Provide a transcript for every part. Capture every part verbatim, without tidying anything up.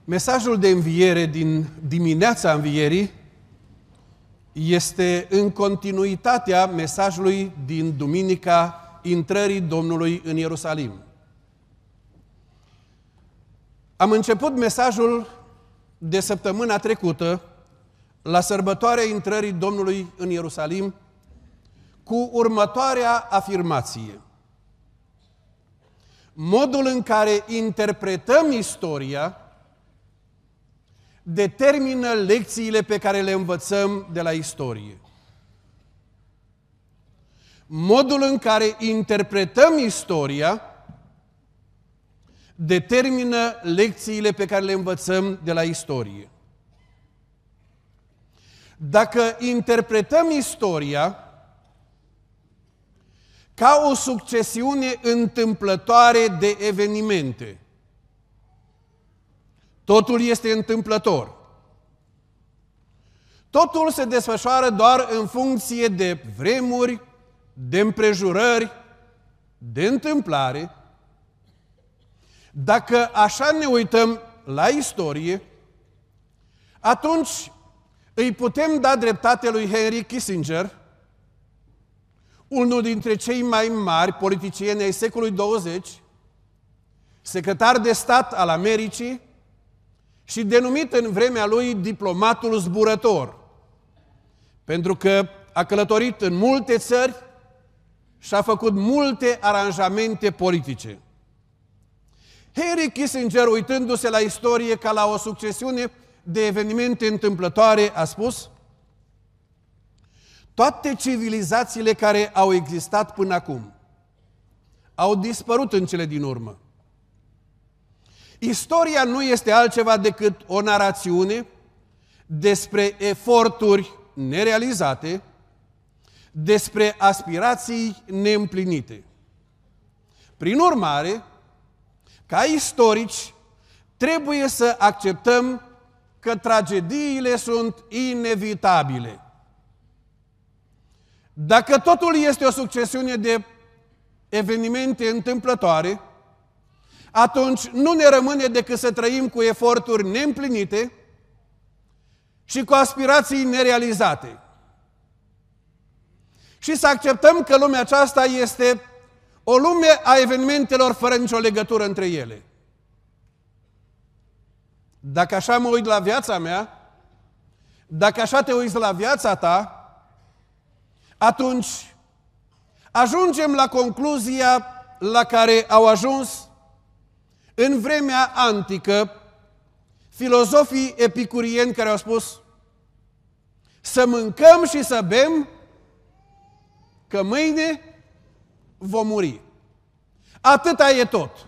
Mesajul de înviere din dimineața învierii este în continuitatea mesajului din duminica intrării Domnului în Ierusalim. Am început mesajul de săptămâna trecută, la sărbătoarea intrării Domnului în Ierusalim, cu următoarea afirmație. Modul în care interpretăm istoria determină lecțiile pe care le învățăm de la istorie. Modul în care interpretăm istoria determină lecțiile pe care le învățăm de la istorie. Dacă interpretăm istoria ca o succesiune întâmplătoare de evenimente, totul este întâmplător. Totul se desfășoară doar în funcție de vremuri, de împrejurări, de întâmplare. Dacă așa ne uităm la istorie, atunci îi putem da dreptate lui Henry Kissinger, unul dintre cei mai mari politicieni ai secolului douăzeci, secretar de stat al Americii și denumit în vremea lui diplomatul zburător, pentru că a călătorit în multe țări și a făcut multe aranjamente politice. Henry Kissinger, uitându-se la istorie ca la o succesiune de evenimente întâmplătoare, a spus: toate civilizațiile care au existat până acum au dispărut în cele din urmă. Istoria nu este altceva decât o narațiune despre eforturi nerealizate, despre aspirații neîmplinite. Prin urmare, ca istorici, trebuie să acceptăm că tragediile sunt inevitabile. Dacă totul este o succesiune de evenimente întâmplătoare, atunci nu ne rămâne decât să trăim cu eforturi neîmplinite și cu aspirații nerealizate. Și să acceptăm că lumea aceasta este o lume a evenimentelor fără nicio legătură între ele. Dacă așa mă uit la viața mea, dacă așa te uiți la viața ta, atunci ajungem la concluzia la care au ajuns în vremea antică filozofii epicurieni, care au spus: să mâncăm și să bem, că mâine vom muri. Atâta e tot.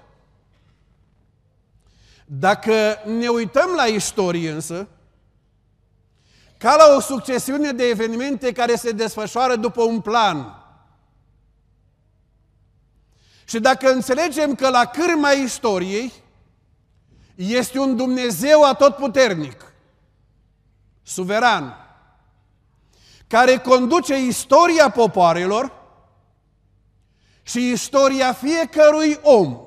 Dacă ne uităm la istorie însă, ca la o succesiune de evenimente care se desfășoară după un plan, și dacă înțelegem că la cârma istoriei este un Dumnezeu atotputernic, suveran, care conduce istoria popoarelor și istoria fiecărui om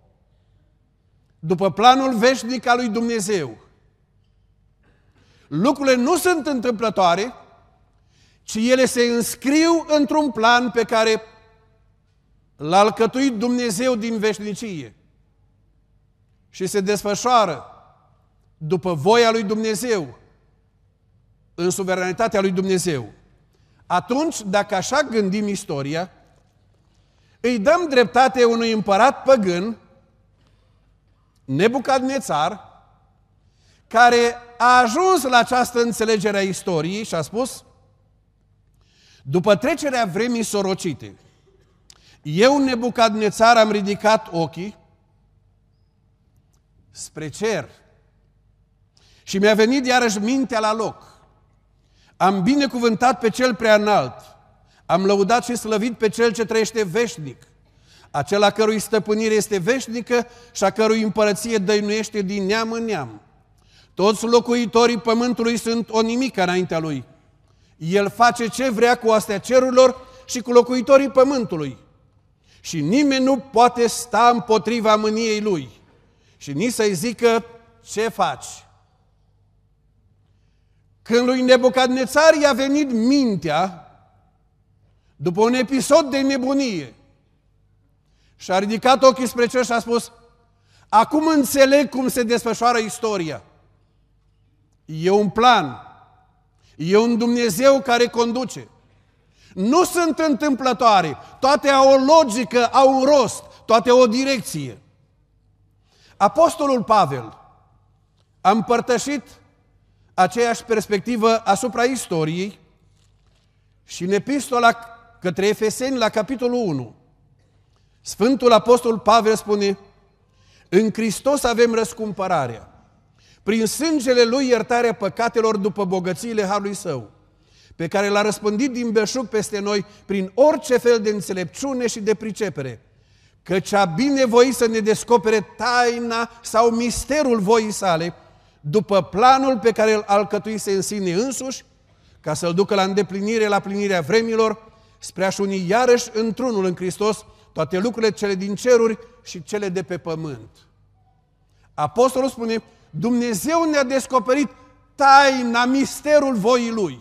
după planul veșnic al lui Dumnezeu, lucrurile nu sunt întâmplătoare, ci ele se înscriu într-un plan pe care l-a alcătuit Dumnezeu din veșnicie și se desfășoară după voia lui Dumnezeu, în suveranitatea lui Dumnezeu. Atunci, dacă așa gândim istoria, îi dăm dreptate unui împărat păgân, Nebucadnețar, care a ajuns la această înțelegere a istoriei și a spus: după trecerea vremii sorocite, eu, Nebucadnețar, am ridicat ochii spre cer și mi-a venit iarăși mintea la loc. Am binecuvântat pe Cel Preaînalt, am lăudat și slăvit pe Cel ce trăiește veșnic, acela cărui stăpânire este veșnică și a cărui împărăție dăinuiește din neam în neam. Toți locuitorii pământului sunt o nimică înaintea Lui. El face ce vrea cu astea cerurilor și cu locuitorii pământului. Și nimeni nu poate sta împotriva mâniei Lui. Și nici să-i zică ce faci? Când lui Nebucadnețar i-a venit mintea, după un episod de nebunie, și-a ridicat ochii spre cer și a spus: acum înțeleg cum se desfășoară istoria. E un plan. E un Dumnezeu care conduce. Nu sunt întâmplătoare. Toate au o logică, au un rost, toate au o direcție. Apostolul Pavel a împărtășit aceeași perspectivă asupra istoriei și în epistola către Efeseni, la capitolul unu, Sfântul Apostol Pavel spune: în Hristos avem răscumpărarea, prin sângele Lui iertarea păcatelor după bogățiile Harului Său, pe care L-a răspândit din belșug peste noi prin orice fel de înțelepciune și de pricepere, căci a binevoit să ne descopere taina sau misterul voii Sale, după planul pe care îl alcătuise în sine însuși, ca să-L ducă la îndeplinire, la plinirea vremilor, spre a-și uni iarăși într-unul în Hristos toate lucrurile cele din ceruri și cele de pe pământ. Apostolul spune: Dumnezeu ne-a descoperit taina, misterul voii Lui.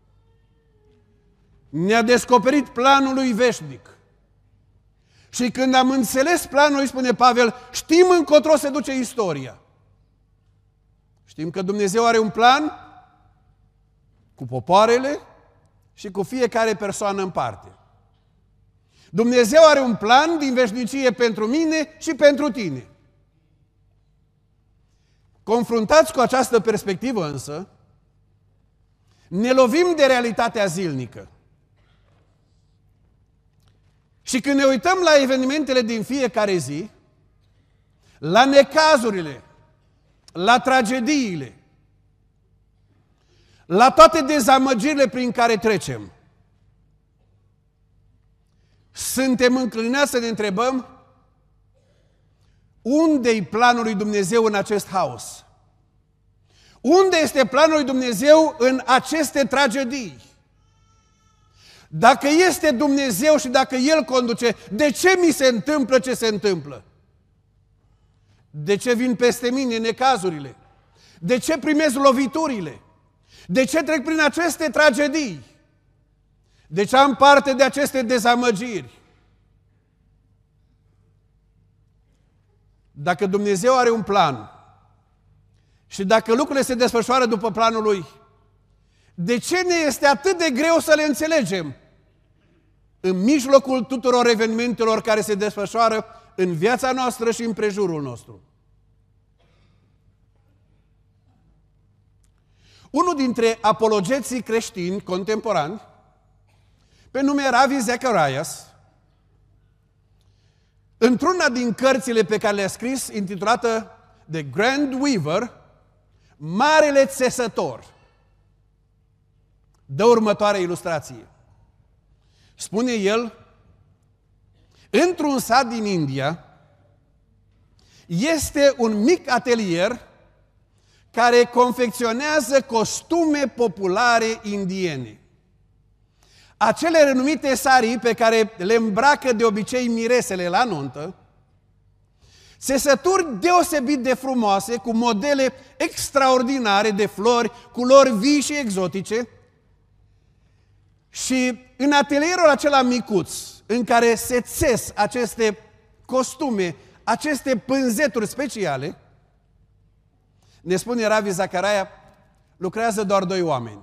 Ne-a descoperit planul Lui veșnic. Și când am înțeles planul Lui, spune Pavel, știm încotro se duce istoria. Știm că Dumnezeu are un plan cu popoarele și cu fiecare persoană în parte. Dumnezeu are un plan din veșnicie pentru mine și pentru tine. Confruntați cu această perspectivă însă, ne lovim de realitatea zilnică. Și când ne uităm la evenimentele din fiecare zi, la necazurile, la tragediile, la toate dezamăgirile prin care trecem, suntem înclinați să ne întrebăm: unde-i planul lui Dumnezeu în acest haos? Unde este planul lui Dumnezeu în aceste tragedii? Dacă este Dumnezeu și dacă El conduce, de ce mi se întâmplă ce se întâmplă? De ce vin peste mine necazurile? De ce primez loviturile? De ce trec prin aceste tragedii? De ce am parte de aceste dezamăgiri? Dacă Dumnezeu are un plan și dacă lucrurile se desfășoară după planul Lui, de ce ne este atât de greu să le înțelegem în mijlocul tuturor evenimentelor care se desfășoară în viața noastră și în prejurul nostru? Unul dintre apologeții creștini contemporani, pe nume Ravi Zacharias, într-una din cărțile pe care le-a scris, intitulată The Grand Weaver, Marele Țesător, dă următoarea ilustrație. Spune el: într-un sat din India este un mic atelier care confecționează costume populare indiene. Acele renumite sarii pe care le îmbracă de obicei miresele la nuntă, țesături deosebit de frumoase, cu modele extraordinare de flori, culori vii și exotice. Și în atelierul acela micuț, în care se țes aceste costume, aceste pânzeturi speciale, ne spune Ravi Zacharias, lucrează doar doi oameni: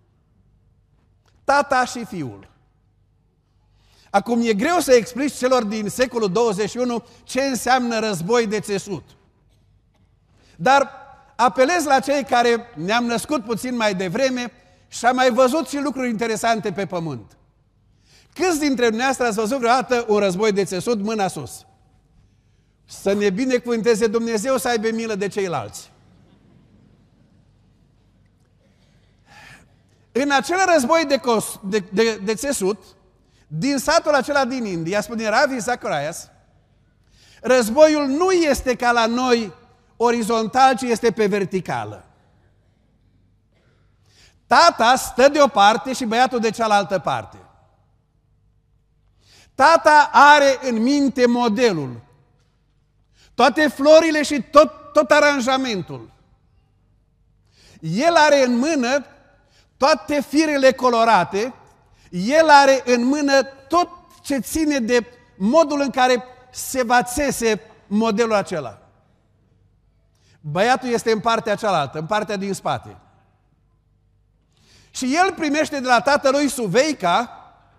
tata și fiul. Acum, e greu să explici celor din secolul douăzeci și unu ce înseamnă război de țesut. Dar apelez la cei care ne-am născut puțin mai devreme și am mai văzut și lucruri interesante pe pământ. Câți dintre dumneavoastră ați văzut vreodată un război de țesut? Mâna sus. Să ne binecuvânteze Dumnezeu, să aibă milă de ceilalți. În acel război de, cos, de, de, de țesut, din satul acela din India, spune Ravi Zacharias, războiul nu este ca la noi orizontal, ci este pe verticală. Tata stă de o parte și băiatul de cealaltă parte. Tata are în minte modelul. Toate florile și tot, tot aranjamentul. El are în mână toate firele colorate, el are în mână tot ce ține de modul în care se va țese modelul acela. Băiatul este în partea cealaltă, în partea din spate. Și el primește de la tatălui suveica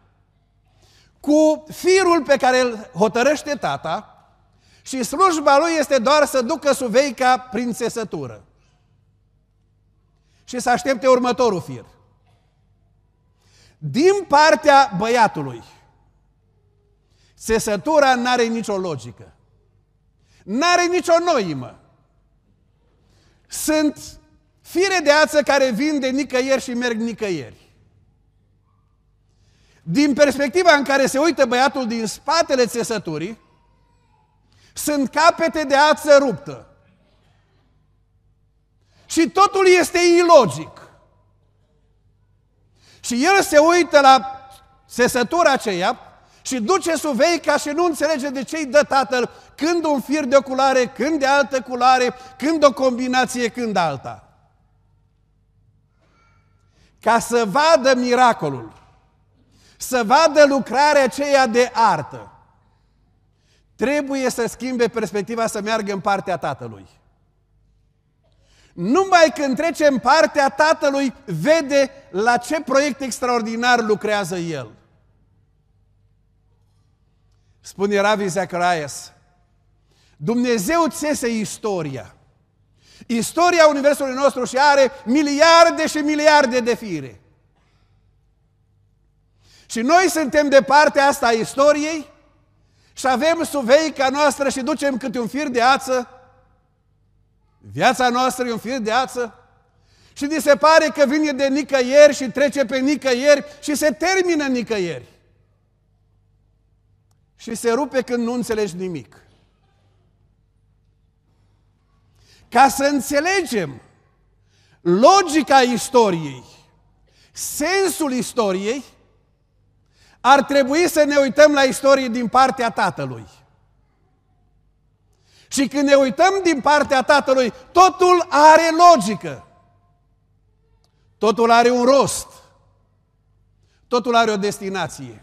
cu firul pe care îl hotărăște tata și slujba lui este doar să ducă suveica prin țesătură și să aștepte următorul fir. Din partea băiatului, țesătura n-are nicio logică, n-are nicio noimă. Sunt fire de ață care vin de nicăieri și merg nicăieri. Din perspectiva în care se uită băiatul din spatele țesăturii, sunt capete de ață ruptă. Și totul este ilogic. Și el se uită la țesătura aceea și duce suveica și nu înțelege de ce îi dă tatăl când un fir de o culoare, când de altă culoare, când o combinație, când alta. Ca să vadă miracolul, să vadă lucrarea aceea de artă, trebuie să schimbe perspectiva, să meargă în partea tatălui. Numai când trece în partea tatălui, vede la ce proiect extraordinar lucrează el. Spune Ravi Zacharias, Dumnezeu țese istoria. Istoria universului nostru și are miliarde și miliarde de fire. Și noi suntem de partea asta a istoriei și avem suveica noastră și ducem câte un fir de ață. Viața noastră e un fir de ață și ni se pare că vine de nicăieri și trece pe nicăieri și se termină nicăieri. Și se rupe când nu înțelegi nimic. Ca să înțelegem logica istoriei, sensul istoriei, ar trebui să ne uităm la istorie din partea tatălui. Și când ne uităm din partea tatălui, totul are logică. Totul are un rost. Totul are o destinație.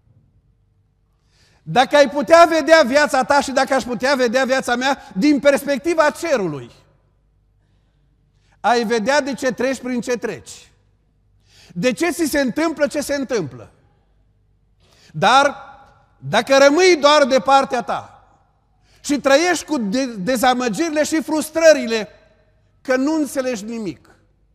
Dacă ai putea vedea viața ta și dacă aș putea vedea viața mea din perspectiva cerului, ai vedea de ce treci prin ce treci. De ce ți se întâmplă ce se întâmplă. Dar dacă rămâi doar de partea ta și trăiești cu dezamăgirile și frustrările că nu înțelegi nimic,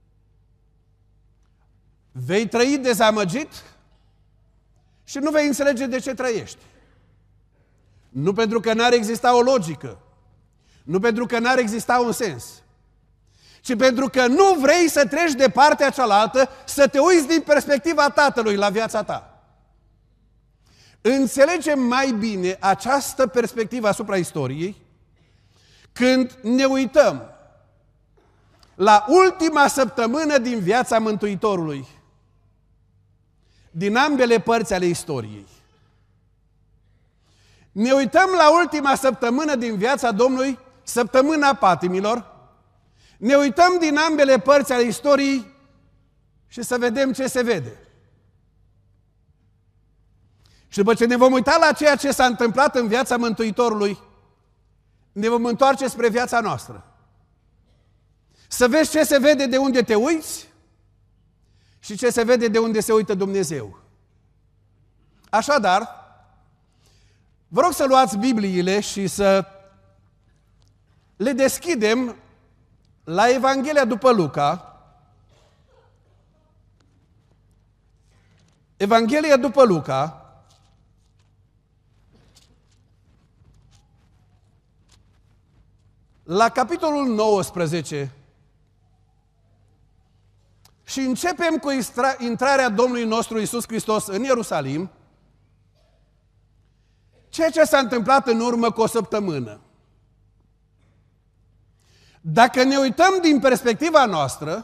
vei trăi dezamăgit și nu vei înțelege de ce trăiești. Nu pentru că n-ar exista o logică, nu pentru că n-ar exista un sens, ci pentru că nu vrei să treci de partea cealaltă, să te uiți din perspectiva tatălui la viața ta. Înțelegem mai bine această perspectivă asupra istoriei când ne uităm la ultima săptămână din viața Mântuitorului, din ambele părți ale istoriei. Ne uităm la ultima săptămână din viața Domnului, săptămâna patimilor, ne uităm din ambele părți ale istoriei și să vedem ce se vede. Și după ce ne vom uita la ceea ce s-a întâmplat în viața Mântuitorului, ne vom întoarce spre viața noastră. Să vezi ce se vede de unde te uiți și ce se vede de unde se uită Dumnezeu. Așadar, vă rog să luați Bibliile și să le deschidem la Evanghelia după Luca. Evanghelia după Luca, la capitolul nouăsprezece, și începem cu intrarea Domnului nostru Iisus Hristos în Ierusalim, ceea ce s-a întâmplat în urmă cu o săptămână. Dacă ne uităm din perspectiva noastră,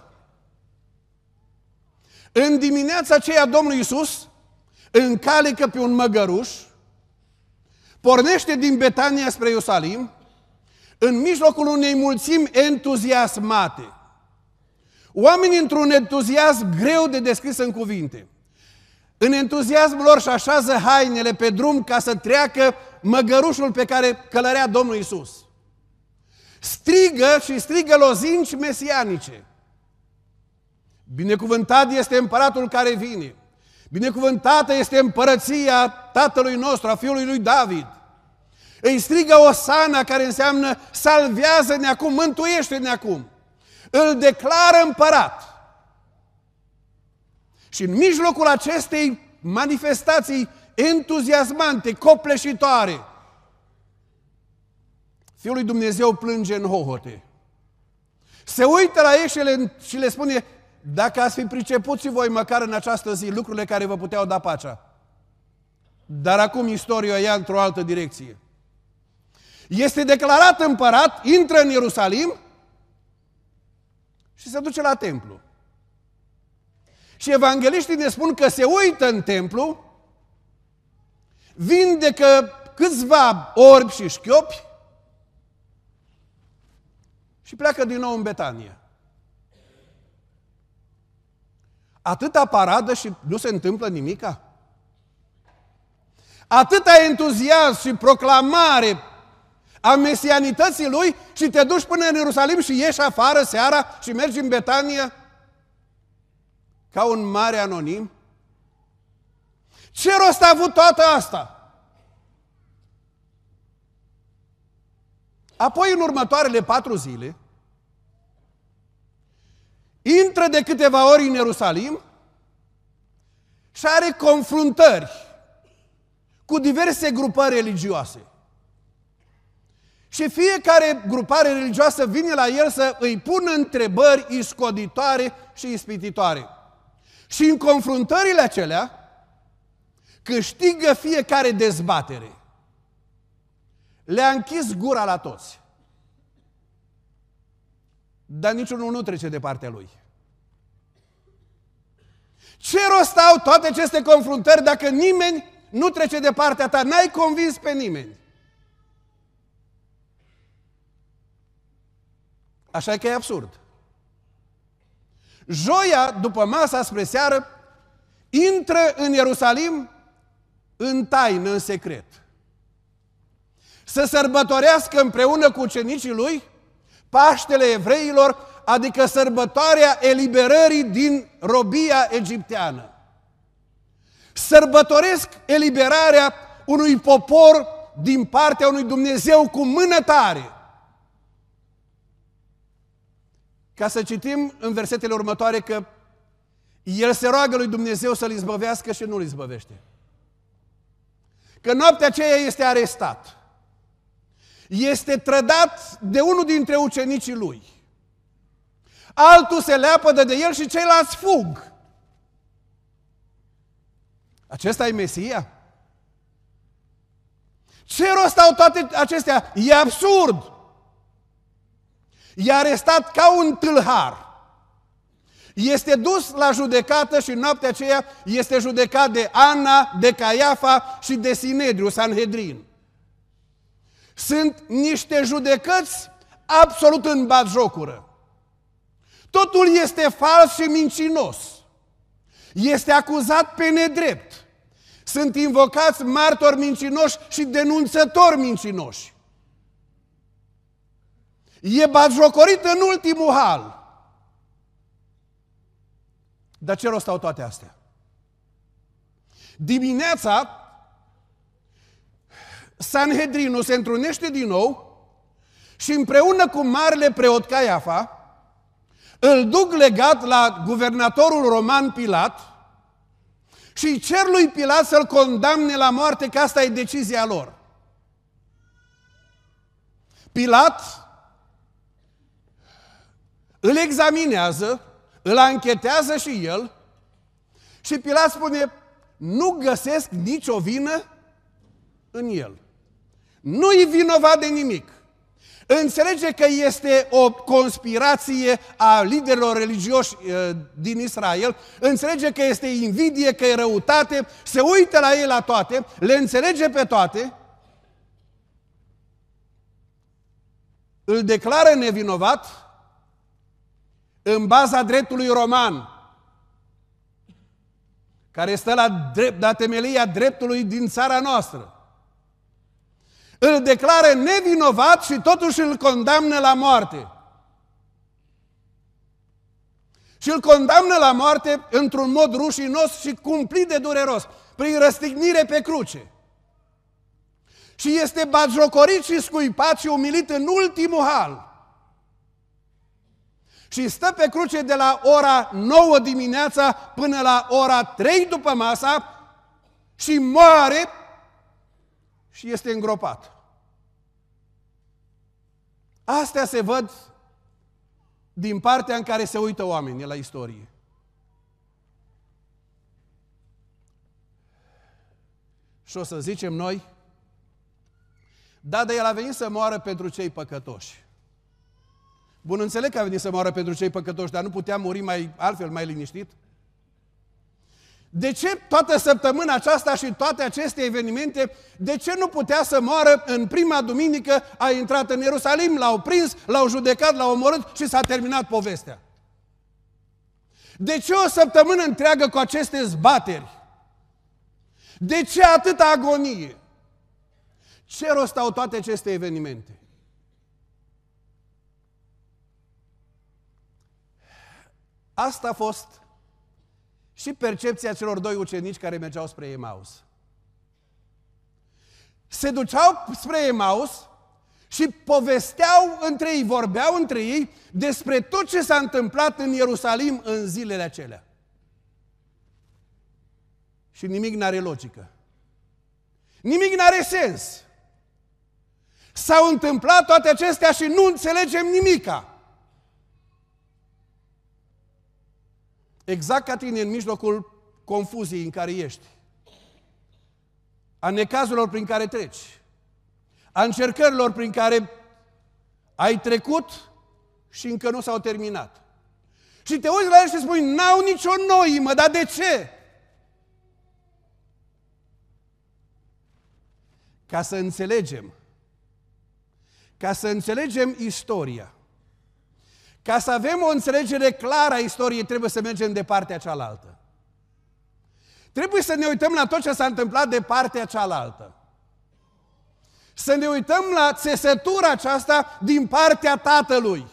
în dimineața aceea Domnul Iisus încalecă pe un măgăruș, pornește din Betania spre Ierusalim, în mijlocul unei mulțimi entuziasmate. Oamenii într-un entuziasm greu de descris în cuvinte. În entuziasmul lor și așează hainele pe drum ca să treacă măgărușul pe care călărea Domnul Iisus. Strigă și strigă lozinci mesianice. Binecuvântat este împăratul care vine. Binecuvântată este împărăția tatălui nostru, a fiului lui David. Îi strigă Osana, care înseamnă salvează-ne acum, mântuiește-ne acum. Îl declară împărat. Și în mijlocul acestei manifestații entuziasmante, copleșitoare, Fiul lui Dumnezeu plânge în hohote. Se uită la ei și le, și le spune: dacă ați fi priceput și voi măcar în această zi lucrurile care vă puteau da pacea. Dar acum istoria ia într-o altă direcție. Este declarat împărat, intră în Ierusalim și se duce la templu. Și evangeliștii ne spun că se uită în templu, vindecă câțiva orbi și șchiopi și pleacă din nou în Betania. Atâta paradă și nu se întâmplă nimica? Atâta entuziasm și proclamare a mesianității lui și te duci până în Ierusalim și ieși afară seara și mergi în Betania ca un mare anonim? Ce rost a avut toată asta? Apoi, în următoarele patru zile, intră de câteva ori în Ierusalim și are confruntări cu diverse grupări religioase. Și fiecare grupare religioasă vine la el să îi pună întrebări iscoditoare și ispititoare. Și în confruntările acelea câștigă fiecare dezbatere. Le-a închis gura la toți. Dar niciunul nu trece de partea lui. Ce rost au toate aceste confruntări dacă nimeni nu trece de partea ta? N-ai convins pe nimeni. Așa că e absurd. Joia, după masa spre seară, intră în Ierusalim în taină, în secret. Să sărbătorească împreună cu ucenicii lui Paștele evreilor, adică sărbătoarea eliberării din robia egipteană. Sărbătoresc eliberarea unui popor din partea unui Dumnezeu cu mână tare. Ca să citim în versetele următoare că el se roagă lui Dumnezeu să-l izbăvească și nu-l izbăvește. Că noaptea aceea este arestat. Este trădat de unul dintre ucenicii lui. Altul se leapădă de el și ceilalți fug. Acesta e Mesia? Ce rost au toate acestea? E absurd! E arestat ca un tâlhar. Este dus la judecată și noaptea aceea este judecat de Ana, de Caiafa și de Sinedriu, Sanhedrin. Sunt niște judecăți absolut în batjocură. Totul este fals și mincinos. Este acuzat pe nedrept. Sunt invocați martori mincinoși și denunțători mincinoși. E batjocorit în ultimul hal. Dar ce rost au toate astea? Dimineața, Sanhedrinul se întrunește din nou și împreună cu marele preot Caiafa îl duc legat la guvernatorul roman Pilat și îi cer lui Pilat să-l condamne la moarte, că asta e decizia lor. Pilat îl examinează, îl anchetează și el și Pilat spune: nu găsesc nicio vină în el. Nu-i vinovat de nimic. Înțelege că este o conspirație a liderilor religioși din Israel, înțelege că este invidie, că e răutate, se uită la ei la toate, le înțelege pe toate îl declară nevinovat în baza dreptului roman, care stă la, drept, la temelia dreptului din țara noastră. Îl declară nevinovat și totuși îl condamnă la moarte. Și îl condamnă la moarte într-un mod rușinos și cumplit de dureros, prin răstignire pe cruce. Și este batjocorit și scuipat și umilit în ultimul hal. Și stă pe cruce de la ora nouă dimineața până la ora trei după masa și moare și este îngropat. Astea se văd din partea în care se uită oamenii la istorie. Și o să zicem noi, da, dar el a venit să moară pentru cei păcătoși. Bun, înțeleg că a venit să moară pentru cei păcătoși, dar nu putea muri mai altfel, mai liniștit? De ce toată săptămâna aceasta și toate aceste evenimente, de ce nu putea să moară în prima duminică, a intrat în Ierusalim, l-au prins, l-au judecat, l-au omorât și s-a terminat povestea? De ce o săptămână întreagă cu aceste zbateri? De ce atâta agonie? Ce rost au toate aceste evenimente? Asta a fost și percepția celor doi ucenici care mergeau spre Emaus. Se duceau spre Emaus și povesteau între ei, vorbeau între ei despre tot ce s-a întâmplat în Ierusalim în zilele acelea. Și nimic n-are logică. Nimic n-are sens. S-au întâmplat toate acestea și nu înțelegem nimica. Exact ca tine în mijlocul confuziei în care ești, a necazurilor prin care treci, a încercărilor prin care ai trecut și încă nu s-au terminat. Și te uiți la el și spui, n-au nicio noimă, dar de ce? Ca să înțelegem, ca să înțelegem istoria, ca să avem o înțelegere clară a istoriei, trebuie să mergem de partea cealaltă. Trebuie să ne uităm la tot ce s-a întâmplat de partea cealaltă. Să ne uităm la țesătura aceasta din partea Tatălui.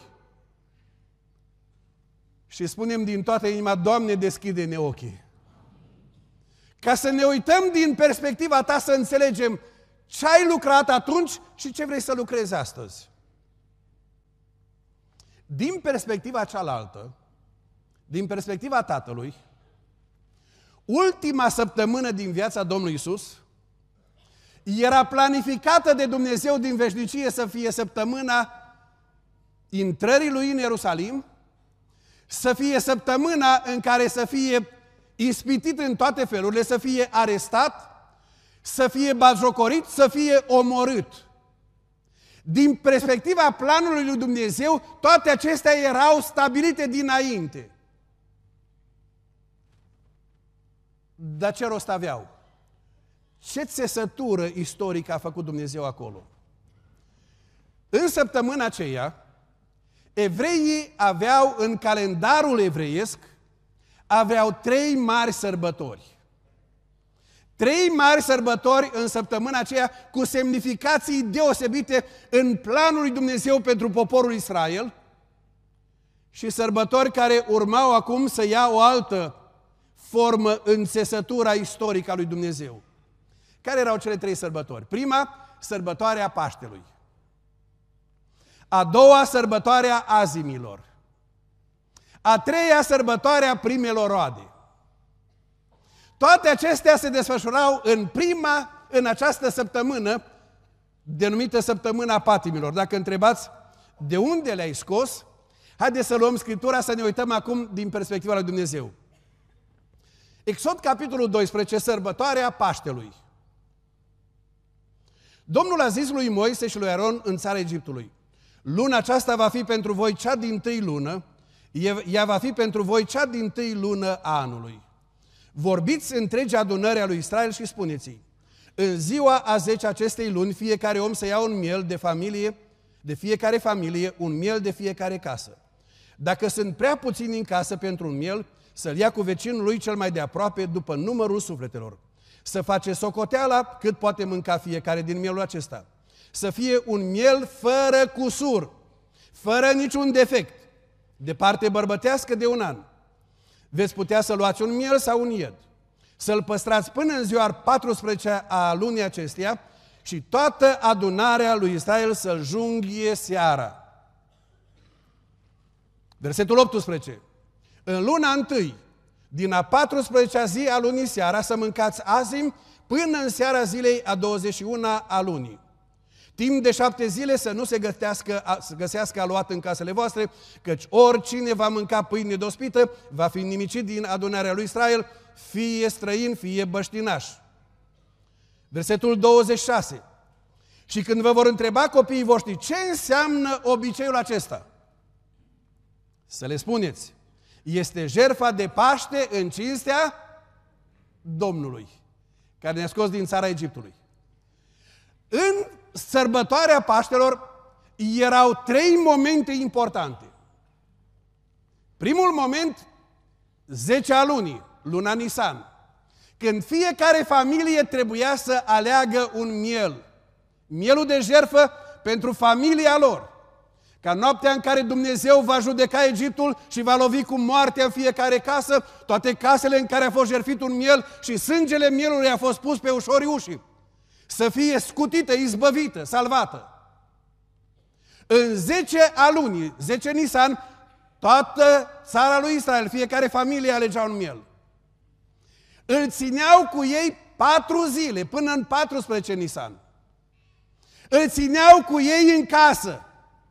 Și spunem din toată inima, Doamne, deschide-ne ochii. Ca să ne uităm din perspectiva Ta să înțelegem ce ai lucrat atunci și ce vrei să lucrezi astăzi. Din perspectiva cealaltă, din perspectiva Tatălui, ultima săptămână din viața Domnului Iisus era planificată de Dumnezeu din veșnicie să fie săptămâna intrării Lui în Ierusalim, să fie săptămâna în care să fie ispitit în toate felurile, să fie arestat, să fie batjocorit, să fie omorât. Din perspectiva planului lui Dumnezeu, toate acestea erau stabilite dinainte. Dar ce rost aveau? Ce țesătură istorică a făcut Dumnezeu acolo? În săptămâna aceea, evreii aveau în calendarul evreiesc, aveau trei mari sărbători. Trei mari sărbători în săptămâna aceea cu semnificații deosebite în planul lui Dumnezeu pentru poporul Israel și sărbători care urmau acum să ia o altă formă în țesătura istorică a lui Dumnezeu. Care erau cele trei sărbători? Prima, sărbătoarea Paștelui. A doua, sărbătoarea Azimilor. A treia, sărbătoarea primelor roade. Toate acestea se desfășurau în prima, în această săptămână, denumită săptămâna patimilor. Dacă întrebați de unde le-ai scos, haideți să luăm Scriptura, să ne uităm acum din perspectiva lui Dumnezeu. Exod, capitolul doisprezece, sărbătoarea Paștelui. Domnul a zis lui Moise și lui Aron în țara Egiptului, luna aceasta va fi pentru voi cea dintâi lună, ea va fi pentru voi cea dintâi lună a anului. Vorbiți întregi adunări a lui Israel și spuneți-i, în ziua a zece acestei luni, fiecare om să ia un miel de familie de fiecare familie, un miel de fiecare casă. Dacă sunt prea puțini în casă pentru un miel, să-l ia cu vecinul lui cel mai de aproape după numărul sufletelor. Să face socoteala cât poate mânca fiecare din mielul acesta. Să fie un miel fără cusur, fără niciun defect, de parte bărbătească de un an. Veți putea să luați un miel sau un ied, să-l păstrați până în ziua paisprezecea a lunii acesteia și toată adunarea lui Israel să-l junghie seara. Versetul optsprezece. În luna întâi, din a paisprezecea zi a lunii seara, să mâncați azim până în seara zilei a douăzeci și una a lunii. Timp de șapte zile să nu se găsească, să găsească aluat în casele voastre, căci oricine va mânca pâine dospită va fi nimicit din adunarea lui Israel, fie străin, fie băștinaș. Versetul douăzeci și șase. Și când vă vor întreba copiii voștri ce înseamnă obiceiul acesta, să le spuneți: este jertfa de Paște în cinstea Domnului, care ne-a scos din țara Egiptului. În sărbătoarea Paștelor erau trei momente importante. Primul moment, zecea lunii, luna Nisan, când fiecare familie trebuia să aleagă un miel, mielul de jertfă pentru familia lor, ca noaptea în care Dumnezeu va judeca Egiptul și va lovi cu moartea în fiecare casă, toate casele în care a fost jertfit un miel și sângele mielului a fost pus pe ușorii ușii, să fie scutită, izbăvită, salvată. În zece a lunii, zece Nisan, toată țara lui Israel, fiecare familie alegea un miel. Îl țineau cu ei patru zile, până în paisprezece Nisan. Îl țineau cu ei în casă.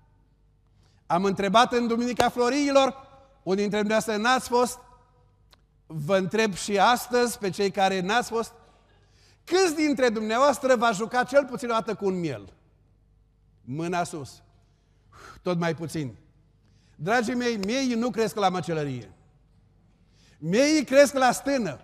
Am întrebat în Duminica Floriilor, unii dintre dumneavoastră n-ați fost, vă întreb și astăzi pe cei care n-ați fost, câți dintre dumneavoastră va juca cel puțin o dată cu un miel? Mâna sus. Tot mai puțin. Dragii mei, miei nu cresc la măcelărie. Miei cresc la stână.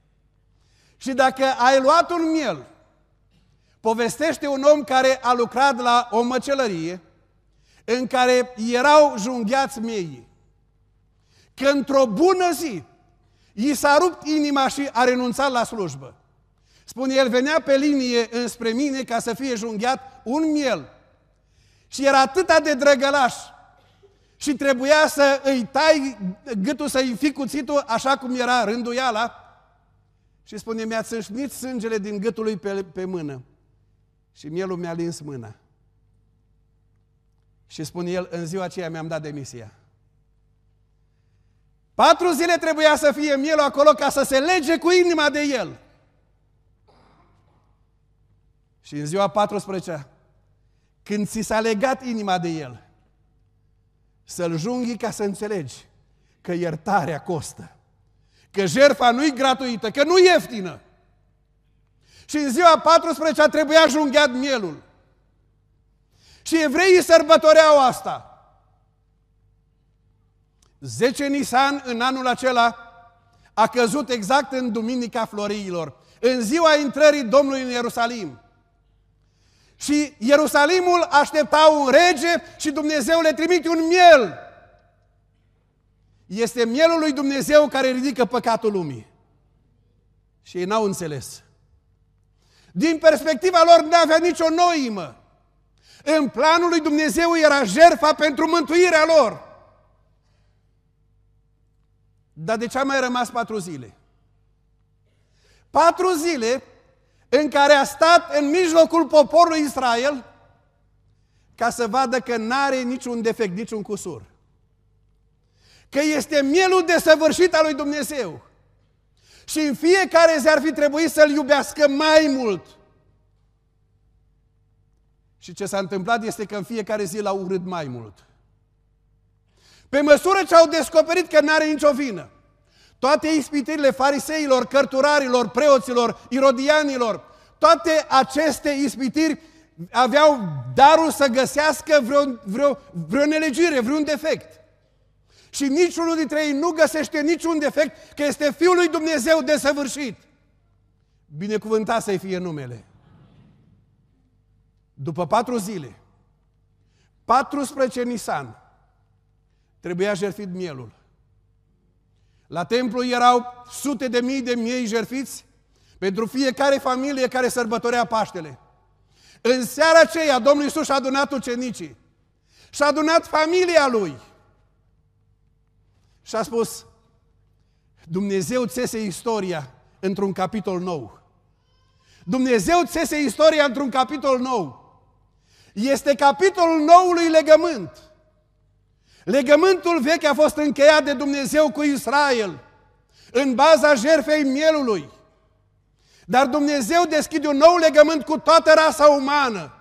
Și dacă ai luat un miel, povestește un om care a lucrat la o măcelărie în care erau junghiați miei, că într-o bună zi i s-a rupt inima și a renunțat la slujbă. Spune, el venea pe linie înspre mine ca să fie junghiat un miel și era atâta de drăgălaș și trebuia să îi tai gâtul, să-i fi cuțitul așa cum era rânduiala și spune, mi-a țâșnit sângele din gâtul lui pe, pe mână și mielul mi-a lins mâna. Și spune el, în ziua aceea mi-am dat demisia. Patru zile trebuia să fie mielul acolo ca să se lege cu inima de el. Și în ziua paisprezecea, când ți s-a legat inima de el, să-l junghi ca să înțelegi că iertarea costă, că jertfa nu-i gratuită, că nu-i ieftină. Și în ziua paisprezecea trebuia junghiat mielul. Și evreii sărbătoreau asta. zece Nisan, în anul acela, a căzut exact în Duminica Floriilor, în ziua intrării Domnului în Ierusalim. Și Ierusalimul aștepta un rege și Dumnezeu le trimite un miel. Este mielul lui Dumnezeu care ridică păcatul lumii. Și ei n-au înțeles. Din perspectiva lor n-avea nicio noimă. În planul lui Dumnezeu era jertfa pentru mântuirea lor. Dar de ce a mai rămas patru zile? Patru zile în care a stat în mijlocul poporului Israel ca să vadă că n-are niciun defect, niciun cusur. Că este mielul desăvârșit al lui Dumnezeu. Și în fiecare zi ar fi trebuit să-L iubească mai mult. Și ce s-a întâmplat este că în fiecare zi l-au urât mai mult. Pe măsură ce au descoperit că n-are nicio vină, toate ispitirile fariseilor, cărturarilor, preoților, irodianilor, toate aceste ispitiri aveau darul să găsească vreo, vreo, vreo nelegire, vreun defect. Și niciunul dintre ei nu găsește niciun defect, că este Fiul lui Dumnezeu desăvârșit. Binecuvântat să-i fie numele. După patru zile, paisprezece Nisan trebuia jertfit mielul. La templu erau sute de mii de miei jertfiți pentru fiecare familie care sărbătorea Paștele. În seara aceea, Domnul Iisus și-a adunat ucenicii și-a adunat familia Lui și a spus: Dumnezeu țese istoria într-un capitol nou. Dumnezeu țese istoria într-un capitol nou. Este capitolul noului legământ. Legământul vechi a fost încheiat de Dumnezeu cu Israel în baza jertfei mielului. Dar Dumnezeu deschide un nou legământ cu toată rasa umană.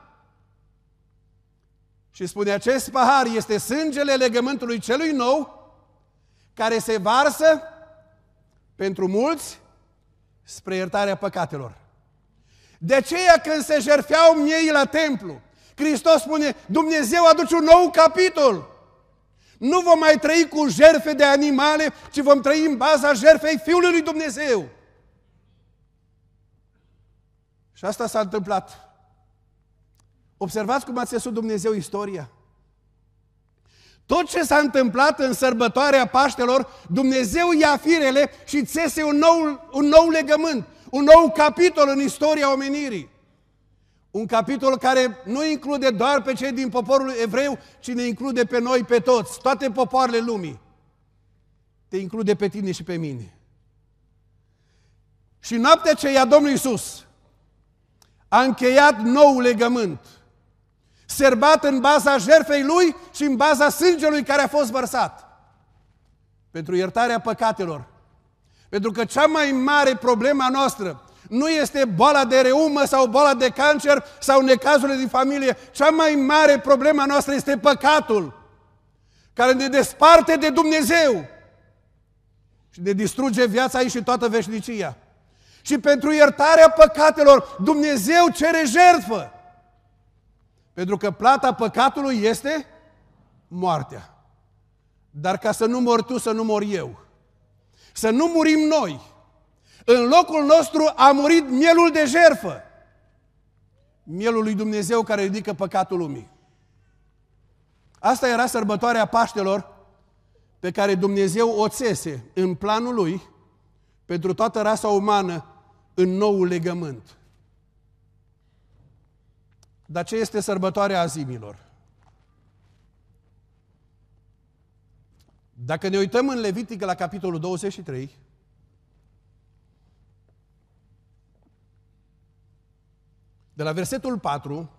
Și spune: acest pahar este sângele legământului celui nou, care se varsă pentru mulți spre iertarea păcatelor. De aceea când se jertfeau miei la templu, Hristos spune: Dumnezeu aduce un nou capitol. Nu vom mai trăi cu jertfe de animale, ci vom trăi în baza jertfei Fiului lui Dumnezeu. Și asta s-a întâmplat. Observați cum a țesut Dumnezeu istoria. Tot ce s-a întâmplat în sărbătoarea Paștelor, Dumnezeu ia firele și țese un nou, un nou legământ, un nou capitol în istoria omenirii. Un capitol care nu include doar pe cei din poporul evreu, ci ne include pe noi, pe toți, toate popoarele lumii. Te include pe tine și pe mine. Și noaptea aceea Domnul Iisus a încheiat nou legământ, serbat în baza jertfei Lui și în baza sângelui care a fost vărsat pentru iertarea păcatelor. Pentru că cea mai mare problemă a noastră nu este boala de reumă sau boala de cancer sau necazurile din familie. Cea mai mare problemă a noastră este păcatul, care ne desparte de Dumnezeu și ne distruge viața aici și toată veșnicia. Și pentru iertarea păcatelor Dumnezeu cere jertfă. Pentru că plata păcatului este moartea. Dar ca să nu mori tu, să nu mor eu. Să nu murim noi. În locul nostru a murit mielul de jertfă. Mielul lui Dumnezeu care ridică păcatul lumii. Asta era sărbătoarea Paștelor pe care Dumnezeu o țese în planul Lui pentru toată rasa umană în noul legământ. Dar ce este sărbătoarea azimilor? Dacă ne uităm în Levitică la capitolul douăzeci și trei, de la versetul patru,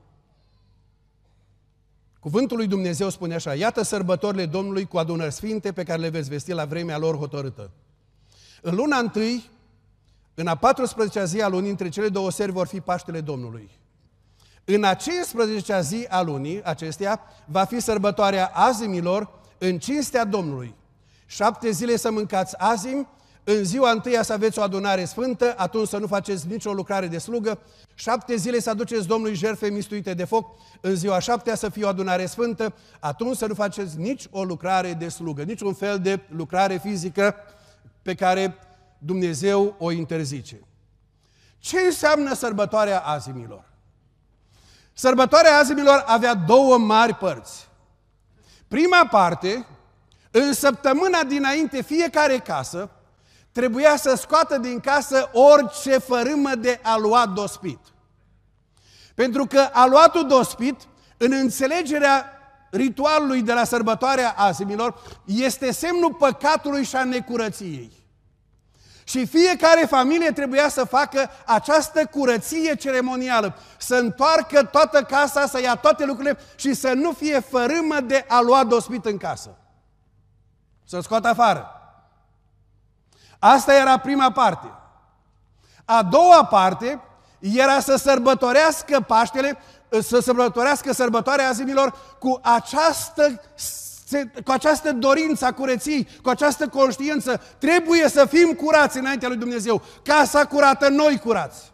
cuvântul lui Dumnezeu spune așa: iată sărbătorile Domnului cu adunări sfinte pe care le veți vesti la vremea lor hotărâtă. În luna întâi, în a paisprezecea zi a lunii, între cele două seri vor fi Paștele Domnului. În a cincisprezecea zi a lunii acesteia va fi sărbătoarea azimilor în cinstea Domnului. Șapte zile să mâncați azimi, în ziua întâia să aveți o adunare sfântă, atunci să nu faceți nicio lucrare de slugă. Șapte zile să aduceți Domnului jertfe mistuite de foc, în ziua șaptea să fie o adunare sfântă, atunci să nu faceți nici o lucrare de slugă, niciun fel de lucrare fizică pe care Dumnezeu o interzice. Ce înseamnă sărbătoarea azimilor? Sărbătoarea azimilor avea două mari părți. Prima parte, în săptămâna dinainte, fiecare casă trebuia să scoată din casă orice fărâmă de aluat dospit. Pentru că aluatul dospit, în înțelegerea ritualului de la sărbătoarea azimilor, este semnul păcatului și a necurăției. Și fiecare familie trebuia să facă această curăție ceremonială, să întoarcă toată casa, să ia toate lucrurile și să nu fie fărâmă de aluat dospit în casă. Să-l scoată afară. Asta era prima parte. A doua parte era să sărbătorească Paștele, să sărbătorească sărbătoarea azimilor cu această, cu această dorință a curăției, cu această conștiință. Trebuie să fim curați înaintea lui Dumnezeu. Casa curată, noi curați.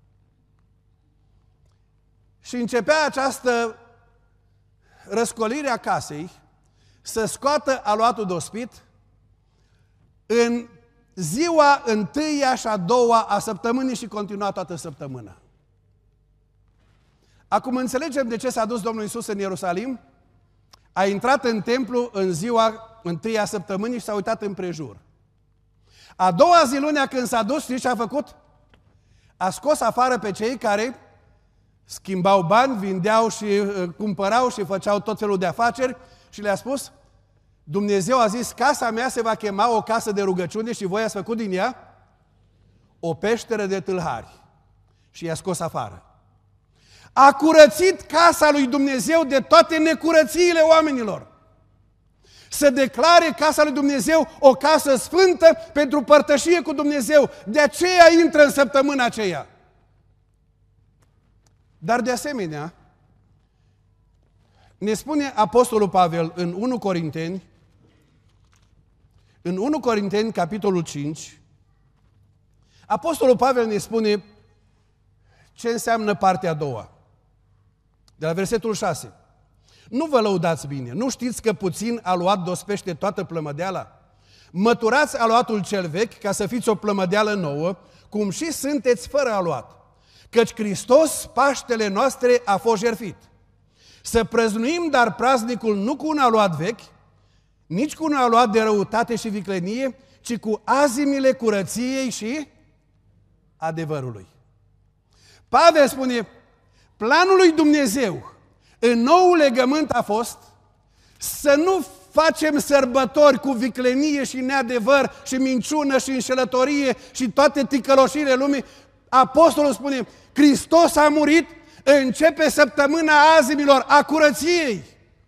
Și începea această răscolire a casei să scoată aluatul dospit în ziua întâia și a doua a săptămânii și continua toată săptămâna. Acum înțelegem de ce s-a dus Domnul Iisus în Ierusalim a intrat în templu în ziua întâia săptămânii și s-a uitat împrejur. A doua zi, lunea, când s-a dus, știți ce a făcut? A scos afară pe cei care schimbau bani, vindeau și uh, cumpărau și făceau tot felul de afaceri și le-a spus: Dumnezeu a zis, casa mea se va chema o casă de rugăciune și voi ați făcut din ea o peșteră de tâlhari. Și i-a scos afară. A curățit casa lui Dumnezeu de toate necurățiile oamenilor. Să declare casa lui Dumnezeu o casă sfântă pentru părtășie cu Dumnezeu. De aceea intră în săptămâna aceea. Dar de asemenea, ne spune Apostolul Pavel în unu Corinteni, în unu Corinteni, capitolul cinci, Apostolul Pavel ne spune ce înseamnă partea a doua. De la versetul șase. Nu vă lăudați bine, nu știți că puțin aluat dospește toată plămădeala? Măturați aluatul cel vechi ca să fiți o plămădeală nouă, cum și sunteți fără aluat. Căci Hristos, Paștele noastre, a fost jertfit. Să prăznuim dar praznicul nu cu un aluat vechi, nici cu un aluat de răutate și viclenie, ci cu azimile curăției și adevărului. Pavel spune, planul lui Dumnezeu în noul legământ a fost să nu facem sărbători cu viclenie și neadevăr și minciună și înșelătorie și toate ticăloșirile lumii. Apostolul spune, Hristos a murit, începe săptămâna azimilor, a curăției.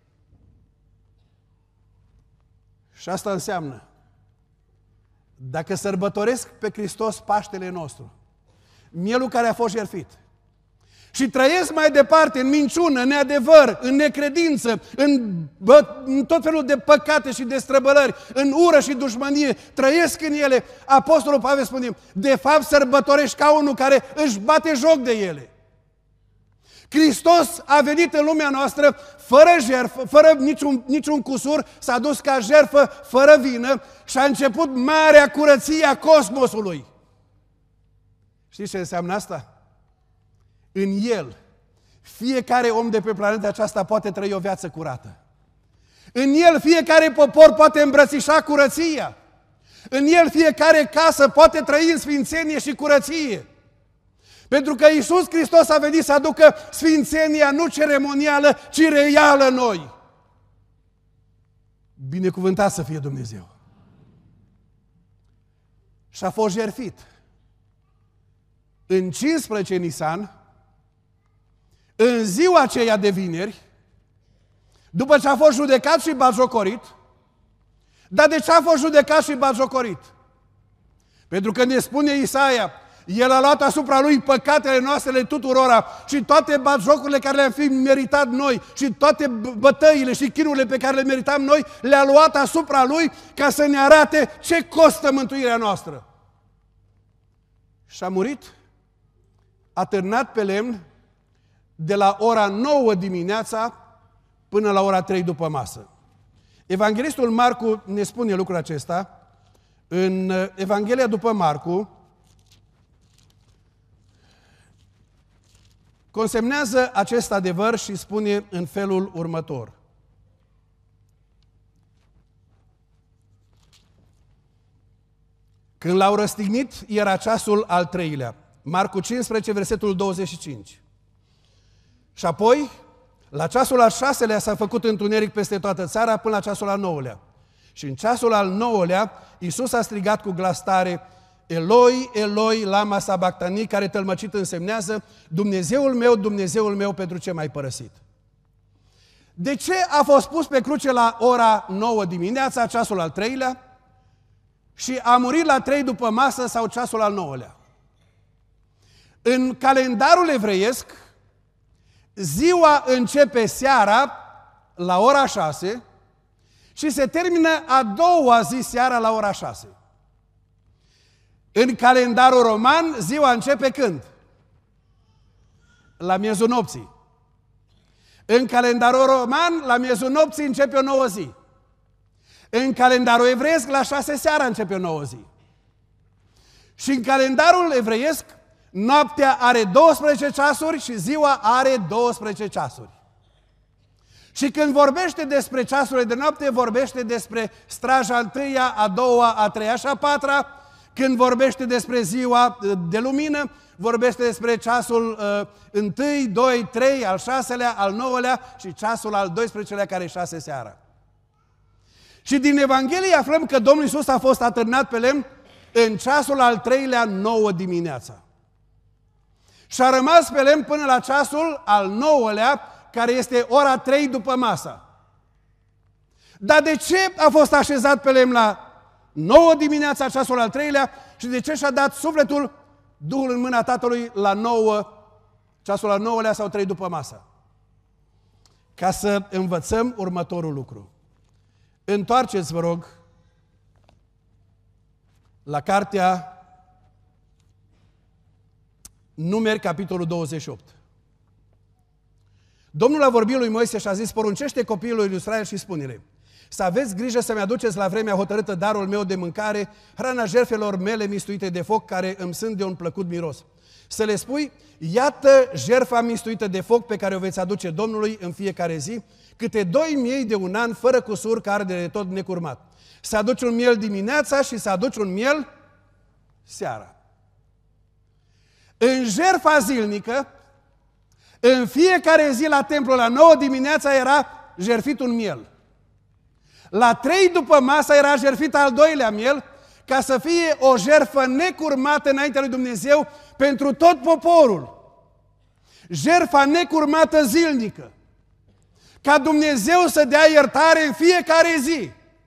Și asta înseamnă, dacă sărbătoresc pe Hristos Paștele nostru, mielul care a fost jertfit, și trăiesc mai departe în minciună, în neadevăr, în necredință, în, bă, în tot felul de păcate și de străbălări, în ură și dușmănie, trăiesc în ele, Apostolul Pavel spune, de fapt sărbătorești ca unul care își bate joc de ele. Hristos a venit în lumea noastră fără jertfă, fără niciun, niciun cusur, s-a dus ca jertfă fără vină și a început marea curăție a cosmosului. Știți ce înseamnă asta? În El, fiecare om de pe planeta aceasta poate trăi o viață curată. În El, fiecare popor poate îmbrățișa curăția. În El, fiecare casă poate trăi în sfințenie și curăție. Pentru că Iisus Hristos a venit să aducă sfințenia nu ceremonială, ci reală în noi. Binecuvântat să fie Dumnezeu. Și a fost jertfit. În cincisprezece Nisan, în ziua aceea de vineri, după ce a fost judecat și batjocorit, dar de ce a fost judecat și batjocorit? Pentru că ne spune Isaia, El a luat asupra Lui păcatele noastre tuturora și toate batjocurile care le-am fi meritat noi și toate bătăile și chinurile pe care le meritam noi, le-a luat asupra Lui ca să ne arate ce costă mântuirea noastră. Și a murit atârnat pe lemn de la ora nouă dimineața până la ora trei după masă. Evanghelistul Marcu ne spune lucrul acesta. În Evanghelia după Marcu consemnează acest adevăr și spune în felul următor. Când l-au răstignit, era ceasul al treilea. Marcu cincisprezece, versetul douăzeci și cinci. Și apoi, la ceasul al șaselea s-a făcut întuneric peste toată țara până la ceasul al nouălea. Și în ceasul al nouălea, Iisus a strigat cu glas tare, Eloi, Eloi, lama sabactani, care tălmăcit însemnează, Dumnezeul meu, Dumnezeul meu, pentru ce m-ai părăsit? De ce a fost pus pe cruce la ora nouă dimineața, ceasul al treilea, și a murit la trei după masă sau ceasul al nouălea? În calendarul evreiesc, ziua începe seara la ora șase și se termină a doua zi seara la ora șase. În calendarul roman, ziua începe când? La miezul nopții. În calendarul roman, la miezul nopții începe o nouă zi. În calendarul evreiesc, la șase seara începe o nouă zi. Și în calendarul evreiesc, noaptea are douăsprezece ceasuri și ziua are douăsprezece ceasuri. Și când vorbește despre ceasurile de noapte, vorbește despre straja întâia, a doua, a treia și a patra. Când vorbește despre ziua de lumină, vorbește despre ceasul uh, întâi, doi, trei, al șaselea, al nouălea și ceasul al doisprezecelea, care e șase seara. Și din Evanghelie aflăm că Domnul Iisus a fost atârnat pe lemn în ceasul al treilea, nouă dimineața. Și a rămas pe lemn până la ceasul al nouălea, care este ora trei după masa. Dar de ce a fost așezat pe lemn la nouă dimineața, ceasul al treilea, și de ce și-a dat sufletul, Duhul în mâna Tatălui la nouă, ceasul al nouălea sau trei după masa? Ca să învățăm următorul lucru. Întoarceți, vă rog, la cartea Numeri, capitolul douăzeci și opt. Domnul a vorbit lui Moise și a zis: poruncește copiilor lui Israel și spune-le: să aveți grijă să-mi aduceți la vremea hotărâtă darul meu de mâncare, hrana jertfelor mele mistuite de foc, care îmi sunt de un plăcut miros. Să le spui: iată jertfa mistuită de foc pe care o veți aduce Domnului în fiecare zi, câte doi miei de un an, fără cusur, ca ardere de tot necurmat. Să aduci un miel dimineața și să aduci un miel seara. În jertfa zilnică, în fiecare zi la templu, la nouă dimineața, era jertfit un miel. La trei după masa era jertfit al doilea miel, ca să fie o jertfă necurmată înaintea lui Dumnezeu pentru tot poporul. Jertfa necurmată zilnică. Ca Dumnezeu să dea iertare în fiecare zi.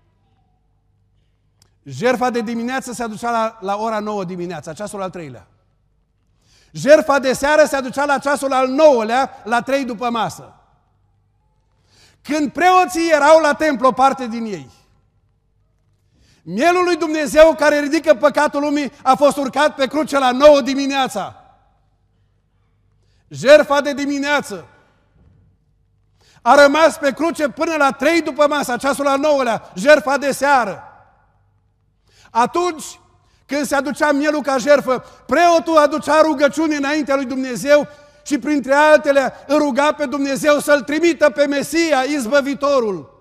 Jertfa de dimineață se aducea la, la ora nouă dimineața, ceasul al treilea. Jertfa de seară se aducea la ceasul al nouălea, la trei după masă. Când preoții erau la templu, o parte din ei, mielul lui Dumnezeu care ridică păcatul lumii a fost urcat pe cruce la nouă dimineața. Jertfa de dimineață a rămas pe cruce până la trei după masa, ceasul al nouălea, jertfa de seară. Atunci când se aducea mielul ca jertfă, preotul aducea rugăciune înaintea lui Dumnezeu și printre altele îl ruga pe Dumnezeu să-L trimită pe Mesia, izbăvitorul.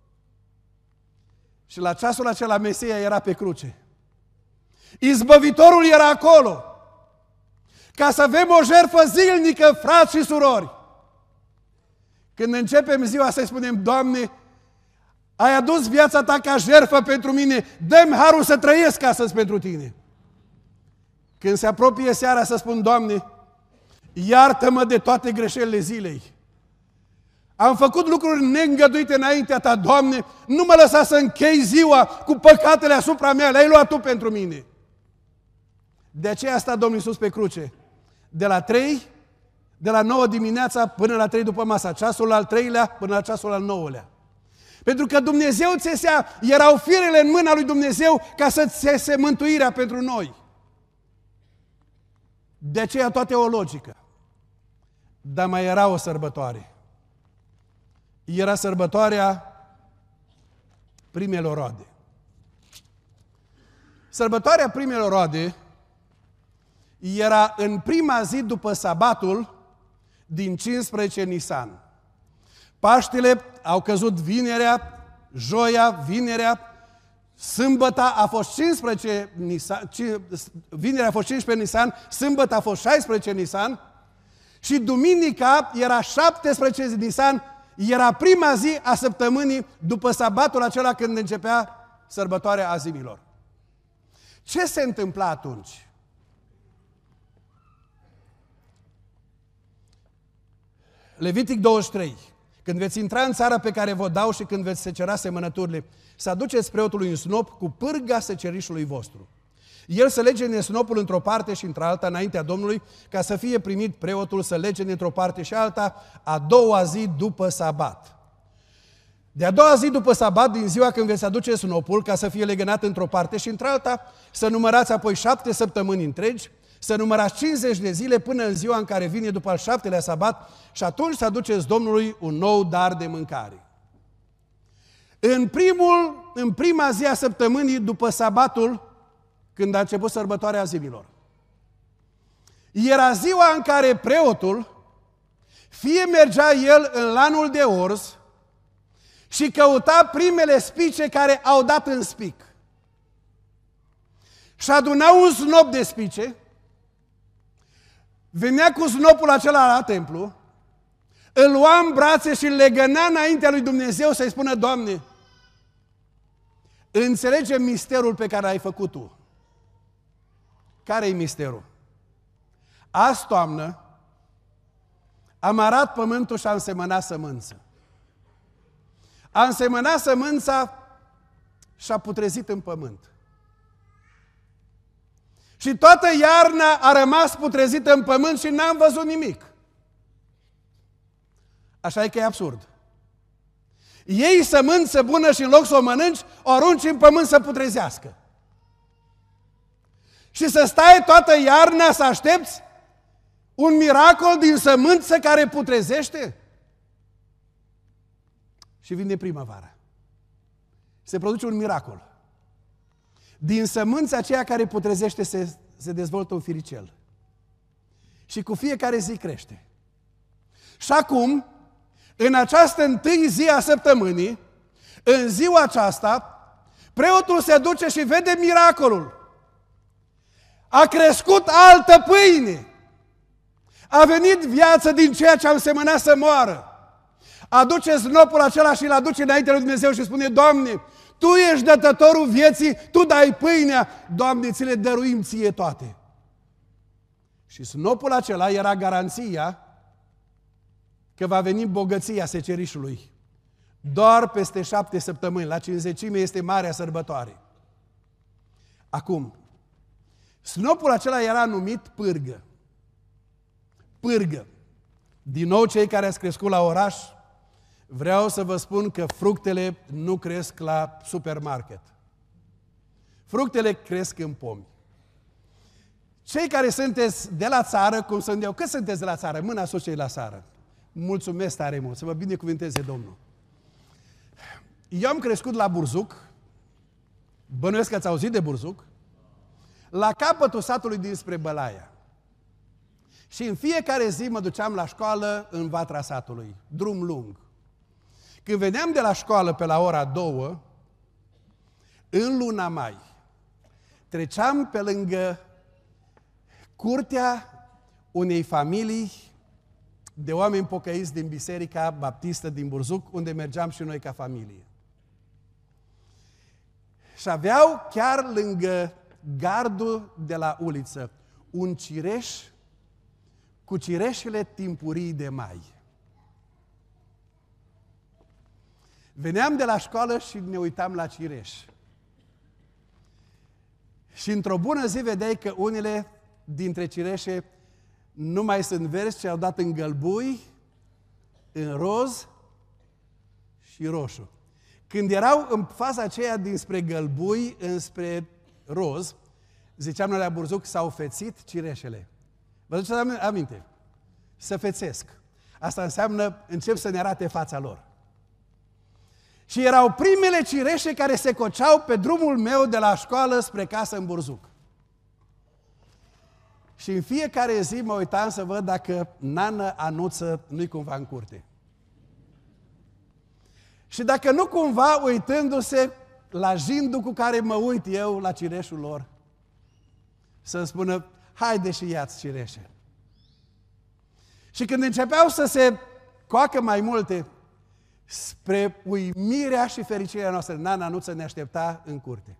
Și la ceasul acela Mesia era pe cruce. Izbăvitorul era acolo. Ca să avem o jertfă zilnică, frați și surori. Când începem ziua să-i spunem: Doamne, ai adus viața ta ca jertfă pentru mine, dă-mi harul să trăiesc astăzi pentru tine. Când se apropie seara să spun: Doamne, iartă-mă de toate greșelile zilei. Am făcut lucruri neîngăduite înaintea ta, Doamne, nu mă lăsa să închei ziua cu păcatele asupra mea, le-ai luat tu pentru mine. De aceea a stat Domnul Iisus pe cruce. De la trei, de la nouă dimineața până la trei după masa, ceasul al treilea până la ceasul al nouălea. Pentru că Dumnezeu țesea, erau firele în mâna lui Dumnezeu ca să țese mântuirea pentru noi. De aceea toate o logică. Dar mai era o sărbătoare. Era sărbătoarea primelor roade. Sărbătoarea primelor roade era în prima zi după sabatul din cincisprezece Nisan. Paștele au căzut vinerea, joia, vinerea, sâmbăta a fost cincisprezece Nisan, vinerea a fost cincisprezece Nisan, sâmbăta a fost șaisprezece Nisan și duminica era șaptesprezece Nisan, era prima zi a săptămânii după sabatul acela când începea sărbătoarea azimilor. Ce se întâmpla atunci? Levitic douăzeci și trei. Când veți intra în țara pe care vă dau și când veți secera semănăturile, să aduceți preotului un snop cu pârga secerișului vostru. El să legene snopul într-o parte și într-alta înaintea Domnului, ca să fie primit preotul să legene într-o parte și alta a doua zi după sabat. De a doua zi după sabat, din ziua când veți aduce snopul, ca să fie legănat într-o parte și într-alta, să numărați apoi șapte săptămâni întregi, să numărați cincizeci de zile până în ziua în care vine după al șaptelea sabat și atunci să aduceți Domnului un nou dar de mâncare. În, primul, în prima zi a săptămânii după sabatul, când a început sărbătoarea azimilor, era ziua în care preotul fie mergea el în lanul de orz și căuta primele spice care au dat în spic. Și aduna un snop de spice, venea cu snopul acela la templu, îl lua în brațe și îl legăna înaintea lui Dumnezeu să-i spună: Doamne, înțelege misterul pe care l-ai făcut Tu. Care-i misterul? Azi toamnă am arat pământul și am semănat sămânță. Am semănat sămânța și a putrezit în pământ. Și toată iarna a rămas putrezită în pământ și n-am văzut nimic. Așa e că e absurd. Iei sămânță bună și în loc să o mănânci, o arunci în pământ să putrezească. Și să stai toată iarna să aștepți un miracol din sămânță care putrezește? Și vine primăvara. Se produce un miracol. Din sămânța aceea care putrezește se, se dezvoltă un firicel. Și cu fiecare zi crește. Și acum, în această întâi zi a săptămânii, în ziua aceasta, preotul se duce și vede miracolul. A crescut altă pâine. A venit viață din ceea ce am semănat să moară. Aduce snopul acela și îl aduce înaintea lui Dumnezeu și spune: Doamne, Tu ești dătătorul vieții, Tu dai pâinea, Doamne, ți le dăruim Ție toate. Și snopul acela era garanția că va veni bogăția secerișului. Doar peste șapte săptămâni, la cincizecime, este marea sărbătoare. Acum, snopul acela era numit pârgă. Pârgă. Din nou, cei care ați crescut la oraș, vreau să vă spun că fructele nu cresc la supermarket. Fructele cresc în pomi. Cei care sunteți de la țară, cum sunt eu, cât sunteți de la țară? Mâna sus cei la țară. Mulțumesc tare mult, să vă binecuvânteze Domnul. Eu am crescut la Burzuc, bănuiesc că ați auzit de Burzuc, la capătul satului dinspre Bălaia. Și în fiecare zi mă duceam la școală în vatra satului, drum lung. Când veneam de la școală pe la ora două, în luna mai, treceam pe lângă curtea unei familii de oameni pocăiți din Biserica Baptistă din Burzuc, unde mergeam și noi ca familie. Și aveau chiar lângă gardul de la uliță un cireș cu cireșele timpurii de mai. Veneam de la școală și ne uitam la cireș. Și într-o bună zi vedeai că unele dintre cireșe nu mai sunt verzi, ci au dat în gălbui, în roz și roșu. Când erau în faza aceea dinspre gălbui înspre roz, ziceam noi la Burzuc, s-au fețit cireșele. Vă duceți aminte? Să fețesc. Asta înseamnă încep să ne arate fața lor. Și erau primele cireșe care se coceau pe drumul meu de la școală spre casă în Burzuc. Și în fiecare zi mă uitam să văd dacă nană Anuță nu-i cumva în curte. Și dacă nu cumva uitându-se la jindul cu care mă uit eu la cireșul lor, să-mi spună: haide și ia-ți cireșe. Și când începeau să se coacă mai multe, spre uimirea și fericirea noastră, nana Anuță ne aștepta în curte.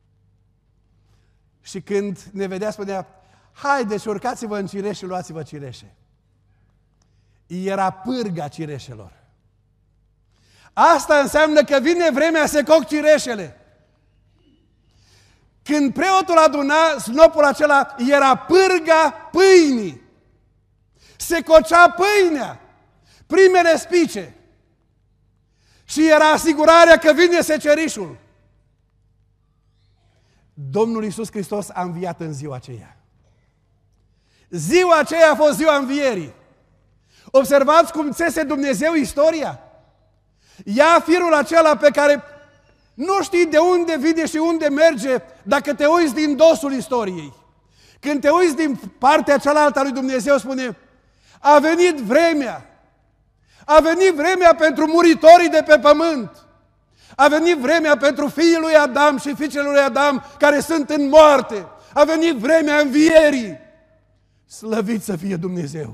Și când ne vedea, spunea: haideți, urcați-vă în cireș și luați-vă cireșe. Era pârga cireșelor. Asta înseamnă că vine vremea să coc cireșele. Când preotul aduna snopul acela, era pârga pâinii. Se cocea pâinea, primele spice. Și era asigurarea că vine secerișul. Domnul Iisus Hristos a înviat în ziua aceea. Ziua aceea a fost ziua învierii. Observați cum țese Dumnezeu istoria. Ia firul acela pe care nu știi de unde vine și unde merge dacă te uiți din dosul istoriei. Când te uiți din partea cealaltă a lui Dumnezeu, spune: a venit vremea, A venit vremea pentru muritorii de pe pământ. A venit vremea pentru fiii lui Adam și fiicele lui Adam care sunt în moarte. A venit vremea învierii. Slăvit să fie Dumnezeu!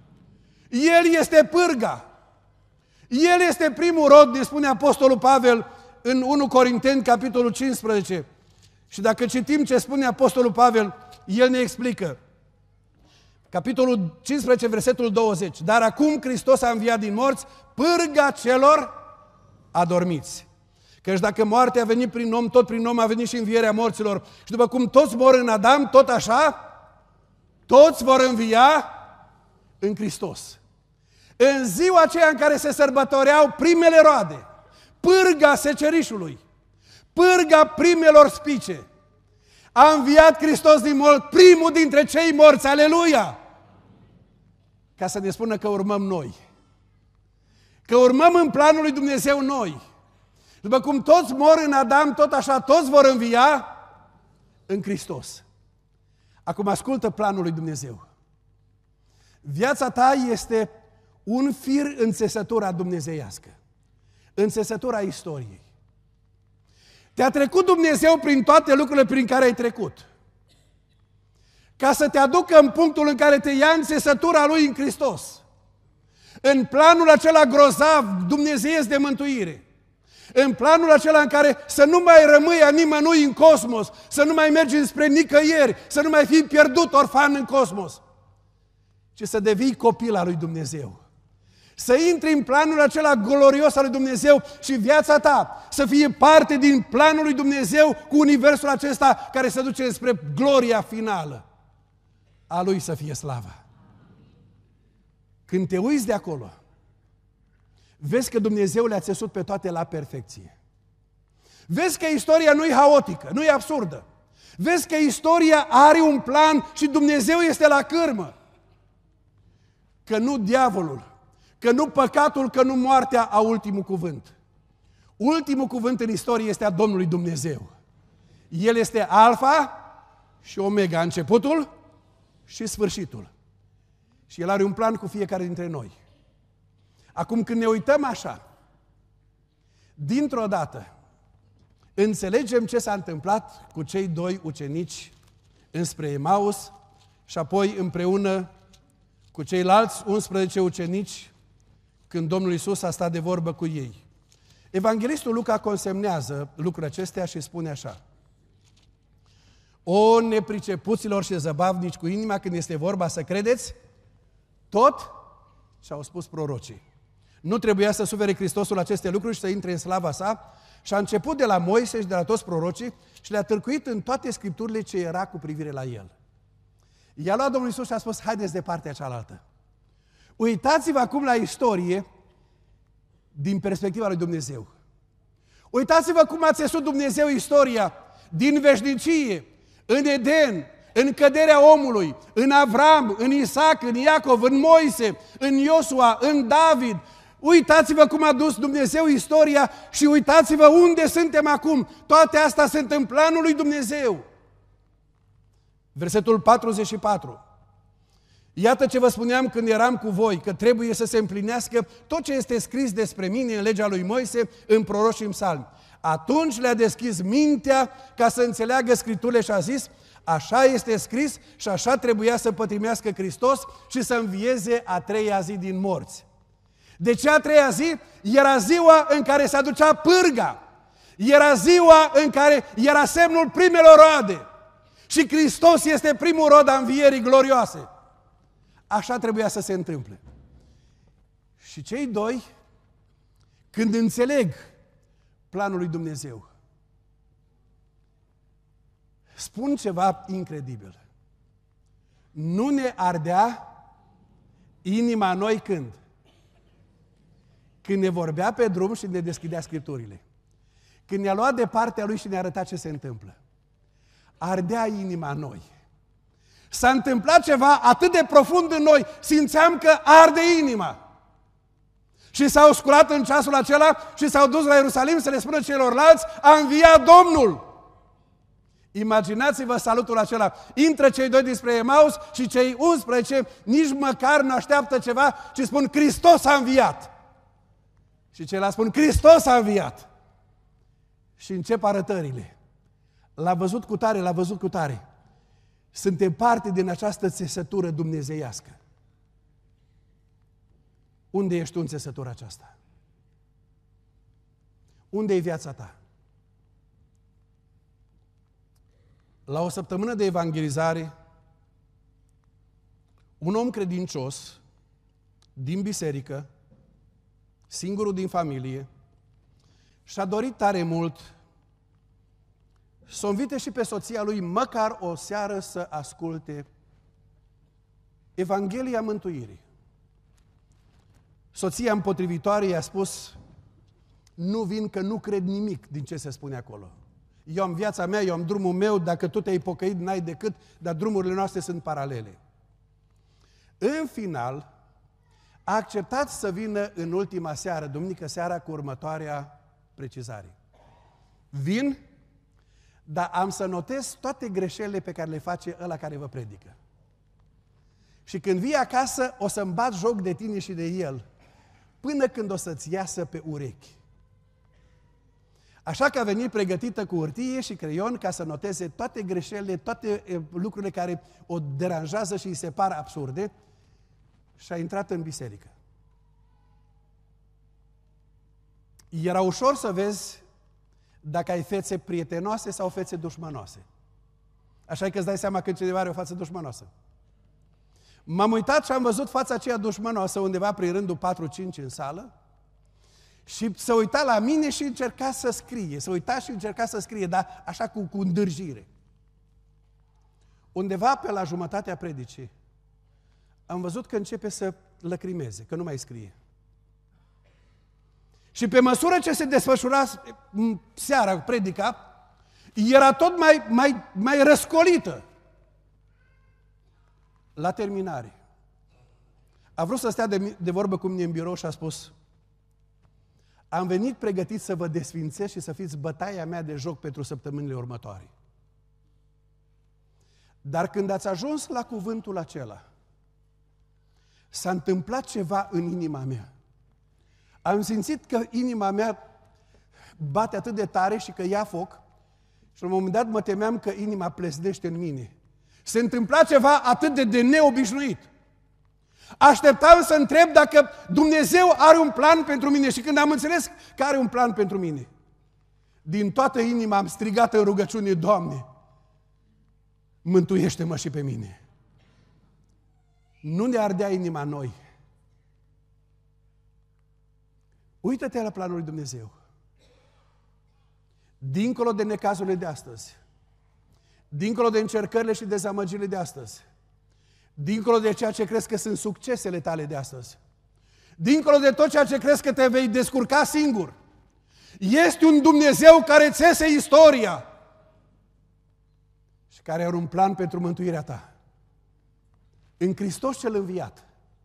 El este pârga. El este primul rod, ne spune Apostolul Pavel în întâi Corinteni, capitolul cincisprezece. Și dacă citim ce spune Apostolul Pavel, el ne explică. Capitolul cincisprezece, versetul douăzeci. Dar acum Hristos a înviat din morți, pârga celor adormiți. Căci dacă moartea a venit prin om, tot prin om a venit și învierea morților. Și după cum toți mor în Adam, tot așa, toți vor învia în Hristos. În ziua aceea în care se sărbătoreau primele roade, pârga secerișului, pârga primelor spice, a înviat Hristos din morți, primul dintre cei morți, aleluia! Ca să ne spună că urmăm noi. Că urmăm în planul lui Dumnezeu noi. După cum toți mor în Adam, tot așa toți vor învia în Hristos. Acum ascultă planul lui Dumnezeu. Viața ta este un fir în țesătura dumnezeiască, în țesătura istoriei. Te-a trecut Dumnezeu prin toate lucrurile prin care ai trecut, ca să te aducă în punctul în care te ia în țesătura Lui în Hristos, în planul acela grozav, dumnezeiesc de mântuire, în planul acela în care să nu mai rămâi a nimănui în cosmos, să nu mai mergi înspre nicăieri, să nu mai fii pierdut orfan în cosmos, ci să devii copil al lui Dumnezeu. Să intri în planul acela glorios al lui Dumnezeu și viața ta să fie parte din planul lui Dumnezeu cu universul acesta care se duce spre gloria finală. A Lui să fie slava. Când te uiți de acolo, vezi că Dumnezeu le-a țesut pe toate la perfecție. Vezi că istoria nu e haotică, nu e absurdă. Vezi că istoria are un plan și Dumnezeu este la cârmă. Că nu diavolul, că nu păcatul, că nu moartea au ultimul cuvânt. Ultimul cuvânt în istorie este a Domnului Dumnezeu. El este Alfa și Omega, începutul și sfârșitul. Și El are un plan cu fiecare dintre noi. Acum când ne uităm așa, dintr-o dată, înțelegem ce s-a întâmplat cu cei doi ucenici înspre Emaus și apoi împreună cu ceilalți unsprezece ucenici când Domnul Iisus a stat de vorbă cu ei. Evanghelistul Luca consemnează lucrurile acestea și spune așa: O nepricepuților și zăbavnici cu inima când este vorba să credeți tot ce au spus prorocii. Nu trebuia să sufere Hristosul aceste lucruri și să intre în slava sa și a început de la Moise și de la toți prorocii și le-a târcuit în toate scripturile ce era cu privire la el. I-a luat Domnul Iisus și a spus: haideți de partea cealaltă. Uitați-vă acum la istorie din perspectiva lui Dumnezeu. Uitați-vă cum a țesut Dumnezeu istoria din veșnicie, în Eden, în căderea omului, în Avram, în Isaac, în Iacov, în Moise, în Iosua, în David. Uitați-vă cum a dus Dumnezeu istoria și uitați-vă unde suntem acum. Toate astea sunt în planul lui Dumnezeu. Versetul patruzeci și patru. Iată ce vă spuneam când eram cu voi, că trebuie să se împlinească tot ce este scris despre mine în legea lui Moise, în proroci și în psalmi. Atunci le-a deschis mintea ca să înțeleagă Scripturile și a zis: așa este scris și așa trebuia să pătrimească Hristos și să învieze a treia zi din morți. De ce a treia zi? Era ziua în care se aducea pârga. Era ziua în care era semnul primelor roade. Și Hristos este primul rod a învierii glorioase. Așa trebuia să se întâmple. Și cei doi, când înțeleg planul lui Dumnezeu, spun ceva incredibil. Nu ne ardea inima noi când? Când ne vorbea pe drum și ne deschidea Scripturile. Când ne-a luat de partea Lui și ne-a arătat ce se întâmplă. Ardea inima noi. S-a întâmplat ceva atât de profund în noi, simțeam că arde inima. Și s-au sculat în ceasul acela și s-au dus la Ierusalim să le spună celorlalți: a înviat Domnul. Imaginați-vă salutul acela. Intră cei doi dinspre Emaus și cei unsprezece nici măcar nu așteaptă ceva, ci spun Hristos a înviat. Și ceilalți spun Hristos a înviat. Și încep arătările. L-a văzut cu tare, l-a văzut cu tare. Suntem parte din această țesătură dumnezeiască. Unde ești tu în țesătura aceasta? Unde e viața ta? La o săptămână de evangelizare, un om credincios din biserică, singurul din familie, și-a dorit tare mult să o invite și pe soția lui măcar o seară să asculte Evanghelia Mântuirii. Soția împotrivitoare i-a spus, nu vin că nu cred nimic din ce se spune acolo. Eu am viața mea, eu am drumul meu, dacă tu te-ai pocăit, n-ai decât, dar drumurile noastre sunt paralele. În final, a acceptat să vină în ultima seară, duminică seara, cu următoarea precizare. Vin, dar am să notez toate greșelile pe care le face ăla care vă predică. Și când vii acasă, o să-mi bat joc de tine și de el, până când o să-ți iasă pe urechi. Așa că a venit pregătită cu hârtie și creion ca să noteze toate greșelile, toate lucrurile care o deranjează și îi se par absurde, și a intrat în biserică. Era ușor să vezi dacă ai fețe prietenoase sau fețe dușmanoase. Așa că îți dai seama când cineva are o față dușmanoasă. M-am uitat și am văzut fața aceea dușmanoasă undeva prin rândul patru cinci în sală și se uita la mine și încerca să scrie. Se uita și încerca să scrie, dar așa cu, cu îndârjire. Undeva pe la jumătatea predicii am văzut că începe să lăcrimeze, că nu mai scrie. Și pe măsură ce se desfășura seara predica, era tot mai, mai, mai răscolită. La terminare, a vrut să stea de, de vorbă cu mine în birou și a spus, am venit pregătit să vă desfințez și să fiți bătaia mea de joc pentru săptămânile următoare. Dar când ați ajuns la cuvântul acela, s-a întâmplat ceva în inima mea. Am simțit că inima mea bate atât de tare și că ia foc și la un moment dat mă temeam că inima plesnește în mine. Se întâmpla ceva atât de, de neobișnuit. Așteptam să întreb dacă Dumnezeu are un plan pentru mine și când am înțeles că are un plan pentru mine, din toată inima am strigat în rugăciune, Doamne, mântuiește-mă și pe mine. Nu ne ardea inima noi. Uită-te la planul lui Dumnezeu. Dincolo de necazurile de astăzi, dincolo de încercările și dezamăgirile de astăzi, dincolo de ceea ce crezi că sunt succesele tale de astăzi, dincolo de tot ceea ce crezi că te vei descurca singur, este un Dumnezeu care țese istoria și care are un plan pentru mântuirea ta. În Hristos cel înviat,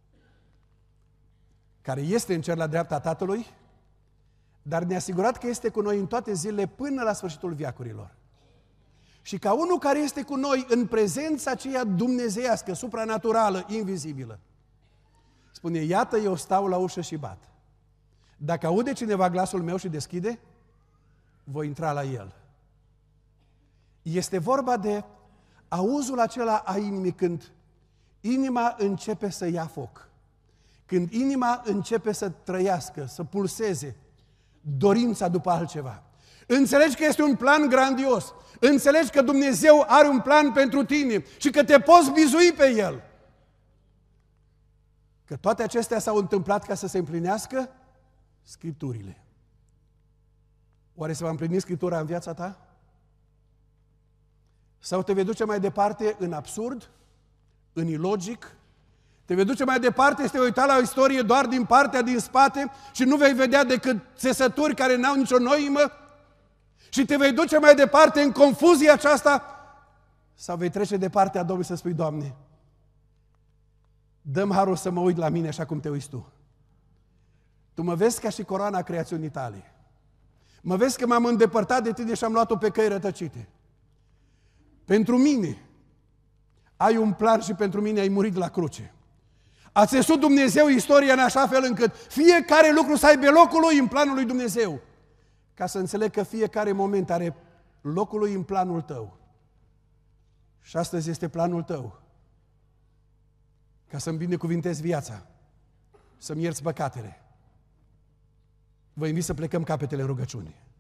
care este în cer la dreapta Tatălui, dar ne-a asigurat că este cu noi în toate zilele până la sfârșitul veacurilor. Și ca unul care este cu noi în prezența aceea dumnezeiască, supranaturală, invizibilă, spune, iată, eu stau la ușă și bat. Dacă aude cineva glasul meu și deschide, voi intra la el. Este vorba de auzul acela a inimii când inima începe să ia foc. Când inima începe să trăiască, să pulseze dorința după altceva. Înțelegi că este un plan grandios. Înțelegi că Dumnezeu are un plan pentru tine și că te poți bizui pe El. Că toate acestea s-au întâmplat ca să se împlinească Scripturile. Oare se va împlini Scriptura în viața ta? Sau te vei duce mai departe în absurd, în ilogic? Te vei duce mai departe și te vei uita la o istorie doar din partea din spate și nu vei vedea decât țesături care n-au nicio noimă? Și te vei duce mai departe în confuzia aceasta? Sau vei trece de partea Domnului să spui, Doamne, dă-mi harul să mă uit la mine așa cum te uiți Tu. Tu mă vezi ca și coroana creațiunii Tale. Mă vezi că m-am îndepărtat de Tine și am luat-o pe căi rătăcite. Pentru mine ai un plan și pentru mine ai murit la cruce. A țesut Dumnezeu istoria în așa fel încât fiecare lucru să aibă locul lui în planul lui Dumnezeu. Ca să înțeleg că fiecare moment are locul lui în planul tău. Și astăzi este planul tău. Ca să-mi binecuvintezi viața, să-mi ierți păcatele. Vă invit să plecăm capetele în rugăciune.